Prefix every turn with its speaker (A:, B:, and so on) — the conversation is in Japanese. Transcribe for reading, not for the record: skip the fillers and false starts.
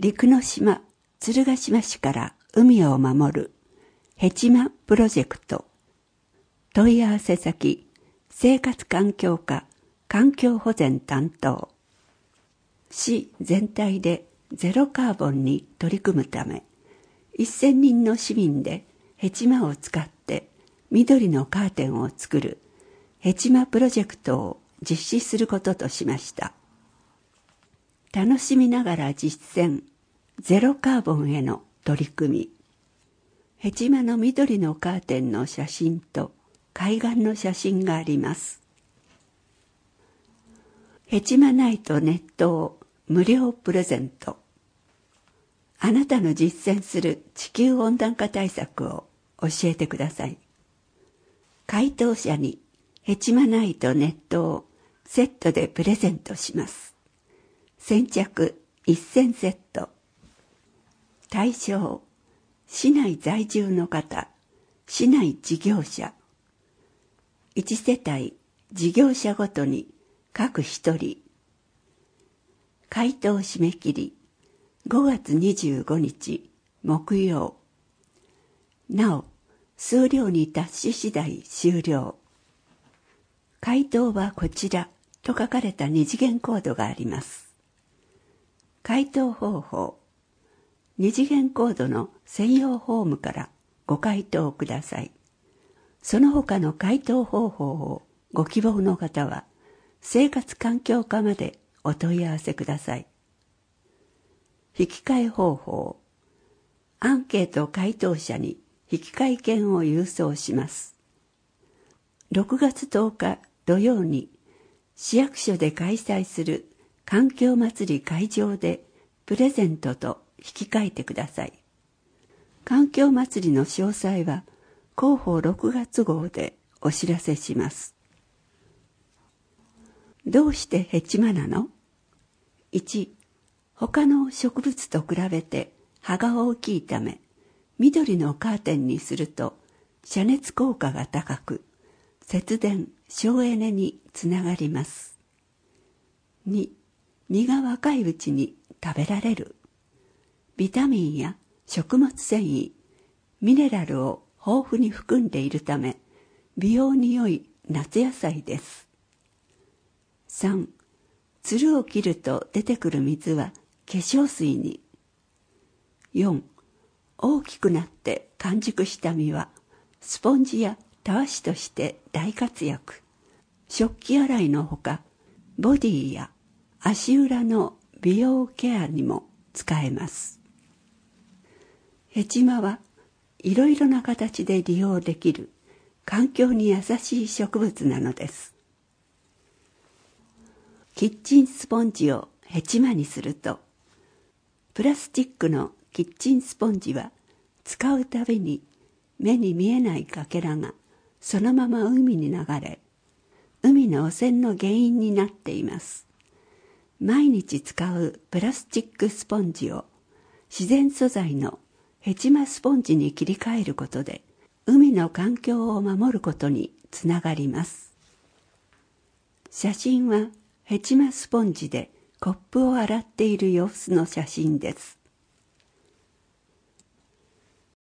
A: 陸の島鶴ヶ島市から海を守るヘチマプロジェクト。問い合わせ先、生活環境課環境保全担当。市全体でゼロカーボンに取り組むため、1000人の市民でヘチマを使って緑のカーテンを作るヘチマプロジェクトを実施することとしました。楽しみながら実践、ゼロカーボンへの取り組み。ヘチマの緑のカーテンの写真と海岸の写真があります。ヘチマナイト熱湯無料プレゼント。あなたの実践する地球温暖化対策を教えてください。回答者にヘチマナイト熱湯をセットでプレゼントします。先着1000セット。対象、市内在住の方、市内事業者。1世帯、事業者ごとに各1人。回答締め切り、5月25日、木曜。なお、数量に達し次第終了。回答はこちらと書かれた二次元コードがあります。回答方法。二次元コードの専用フォームからご回答ください。その他の回答方法をご希望の方は、生活環境課までお問い合わせください。引き換え方法。アンケート回答者に引き換え券を郵送します。6月10日土曜に市役所で開催する環境祭り会場でプレゼントと引き換えてください。環境祭りの詳細は広報6月号でお知らせします。どうしてヘチマなの？ 1. 他の植物と比べて葉が大きいため、緑のカーテンにすると遮熱効果が高く、節電・省エネにつながります。2. 実が若いうちに食べられる。ビタミンや食物繊維、ミネラルを豊富に含んでいるため、美容に良い夏野菜です。3. つるを切ると出てくる水は化粧水に。4. 大きくなって完熟した実はスポンジやたわしとして大活躍。食器洗いのほか、ボディや足裏の美容ケアにも使えます。ヘチマはいろいろな形で利用できる環境に優しい植物なのです。キッチンスポンジをヘチマにすると、プラスチックのキッチンスポンジは使うたびに目に見えないかけらがそのまま海に流れ、海の汚染の原因になっています。毎日使うプラスチックスポンジを自然素材のヘチマスポンジに切り替えることで、海の環境を守ることにつながります。写真はヘチマスポンジでコップを洗っている様子の写真です。